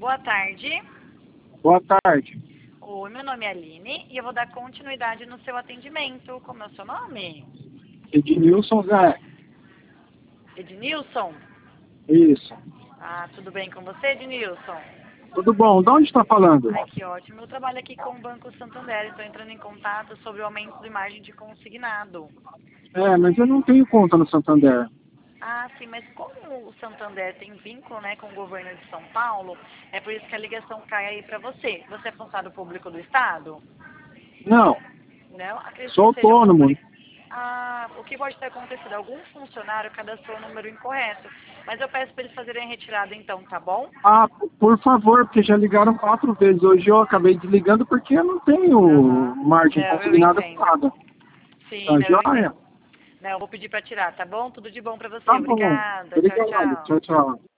Boa tarde. Boa tarde. Oi, meu nome é Aline e eu vou dar continuidade no seu atendimento. Como é o seu nome? Ednilson Zé. Ednilson? Isso. Ah, tudo bem com você, Ednilson? Tudo bom? De onde está falando? Ai, que ótimo. Eu trabalho aqui com o Banco Santander e estou entrando em contato sobre o aumento de margem de consignado. Mas eu não tenho conta no Santander. Ah, sim, mas como o Santander tem vínculo, né, com o governo de São Paulo, é por isso que a ligação cai aí para você. Você é funcionário público do Estado? Não, Não? Acredito sou que seja um número... autônomo. Ah, o que pode ter acontecido? Algum funcionário cadastrou o número incorreto. Mas eu peço para eles fazerem a retirada então, tá bom? Ah, por favor, porque já ligaram 4 vezes. Hoje eu acabei desligando porque eu não tenho Aham. margem Não, eu consignada entendo. nada. Sim, Tá não, eu joia? entendo. Não, eu vou pedir para tirar, tá bom? Tudo de bom para você. Tá bom. Obrigada. Tchau, Obrigado. tchau. Tchau, tchau.